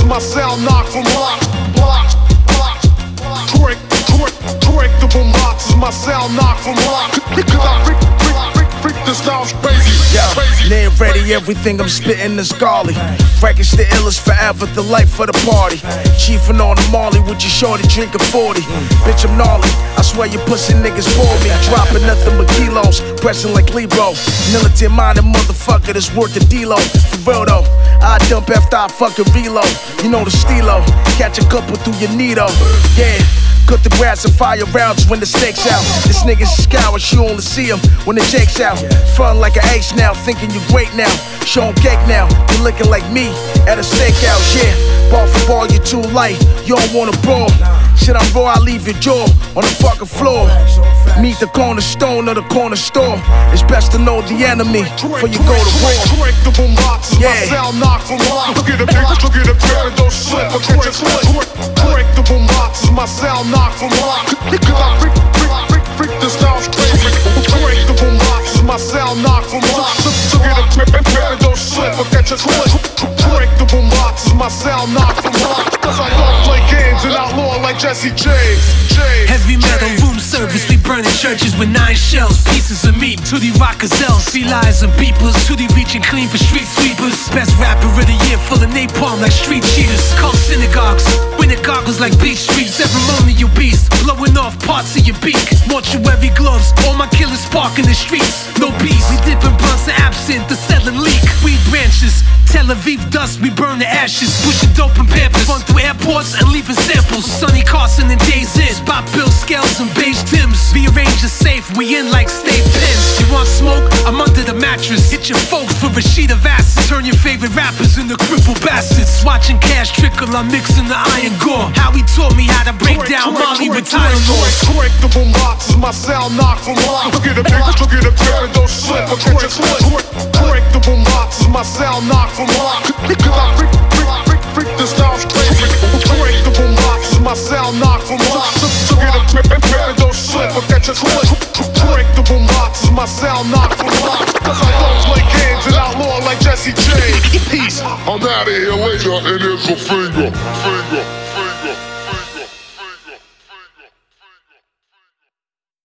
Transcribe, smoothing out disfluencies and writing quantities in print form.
my cell knock from block. Correct the boom boxes, my cell knock from block. Cause I freak this style's crazy. Near ready, everything I'm spitting is golly. Frank's the illest forever, the life of the party. Chiefin' on the Molly with your shorty drinking 40. Bitch, I'm gnarly, I swear you pussy niggas bore me. Dropping nothing but kilos, pressing like Libro. Militant minded motherfucker that's worth the D-Lo. For real though, I dump after I fucking reload. You know the stilo, catch a couple through your needle. Yeah. Cut the grass and fire rounds when the stakes out. This nigga's a scour, you only see him when the jake's out. Front like an ace now, thinking you great now. Showing cake now, you looking like me at a stakeout, yeah. Ball for ball, you too light, you don't wanna brawl. Shit, I'm raw, I leave your jaw on the fucking floor. Meet the cornerstone of the corner store. It's best to know the enemy before you go to war. Correct the boom boxes, my cell knock from block. Look at a pair of those slip, or catch a slip. Correct the boom boxes, my cell knock from block. Cause I freak this style's crazy. Correct the boom boxes, my cell knock from block. Look at a pair of those slip, or catch a slip. Correct the boom boxes, my cell knock from block. Cause I don't play games and outlaw like Jesse James. Heavy metal room service, we burning churches with 9 shells. Pieces of meat to the rockazels, sea lions and beepers. To the reaching clean for street sweepers. Best rapper of the year, full of napalm like street cheaters. Call synagogues, winter goggles like beach streets. Ceremonial beast, blowing off parts of your beak. Mortuary gloves, all my killers spark in the streets. No peace, we dipping blunts of absinthe, the selling leak. Weed branches, Tel Aviv dust, we burn the ashes. Pushing dope and pampers, run through airports and leaving samples. Sonny Carson and Days In, Bob Bill Scales and beige Tims. Rearrange the safe, we in like state pins. You want smoke? I'm under the mattress. Hit your folks for a sheet of acid. Turn your favorite rappers into crippled bastards. Watching cash trickle, I'm mixing the iron gore. How he taught me how to break down Molly with time laws. Correct the boom boxes, my cell knock from block. Look at a pair of those slip, or catch a slip. Correct the boom boxes, my cell knock from block. Cause I freak this style's crazy. Correct the boom boxes, my cell knock from block. Look at a pair of those slip, or catch a slip. Correct the boom boxes, my cell knock from block. Cause I don't play games and outlaw like Jesse James. Peace. I'm out of here later and there's a finger.